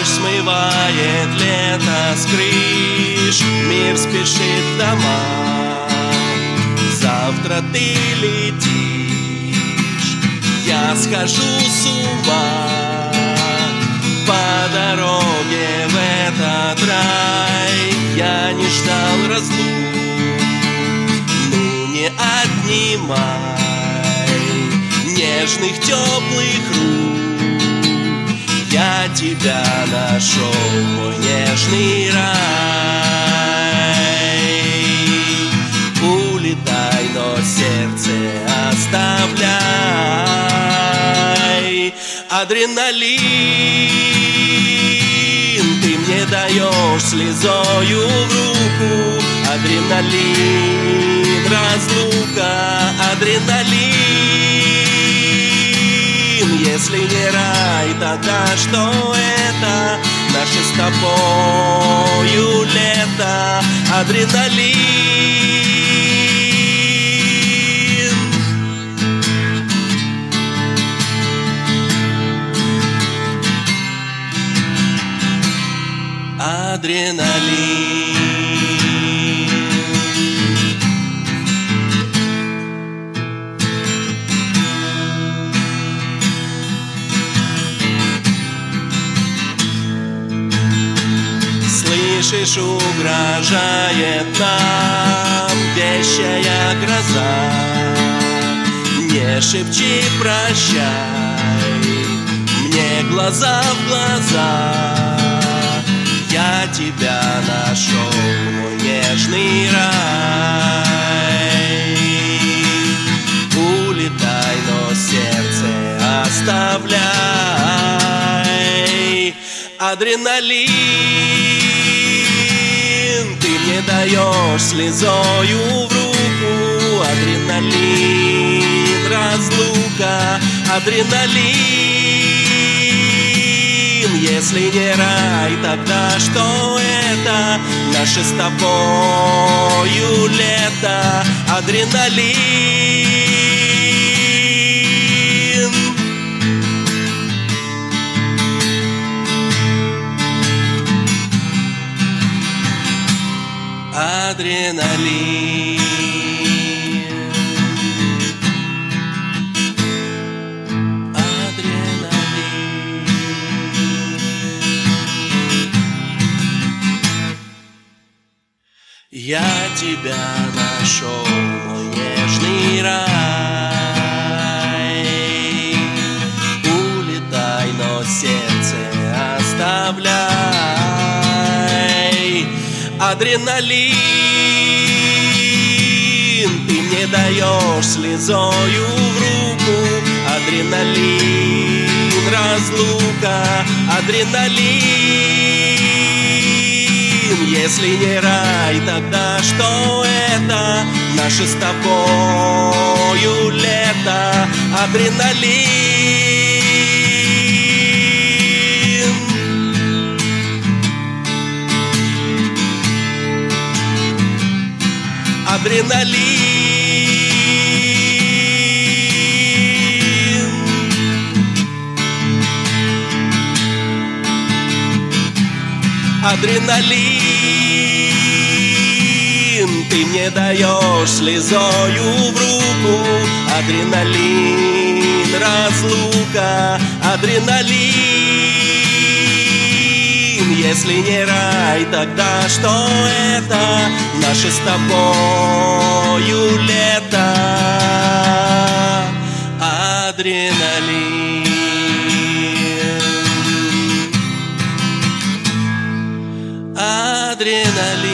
Дождь смывает лето с крыш, мир спешит в дома. Завтра ты летишь, я схожу с ума. По дороге в этот рай я не ждал разлук. Ну не отнимай нежных теплых рук. Я тебя нашел, мой нежный рай. Улетай, но сердце оставляй. Адреналин, ты мне даешь слезою в руку. Адреналин, разлука, адреналин. Если не рай, тогда что это? Наше с тобою лето. Адреналин. Адреналин. Слышишь, угрожает нам вещая гроза. Не шепчи прощай мне глаза в глаза. Я тебя нашел, мой нежный рай. Улетай, но сердце оставляй. Адреналин, ты мне даешь слезою в руку. Адреналин, разлука, адреналин. Если не рай, тогда что это? Наше с тобою лето. Адреналин. Адреналин. Я тебя нашел, мой нежный рай. Улетай, но сердце оставляй. Адреналин, ты мне даешь слезою в руку. Адреналин, разлука, адреналин. Если не рай, тогда что это? Наше с тобою лето. Адреналин. Адреналин. Адреналин, ты мне даешь слезою в руку. Адреналин, разлука, адреналин. Если не рай, тогда что это? Наше с тобою лето. Адреналин. Adrenaline.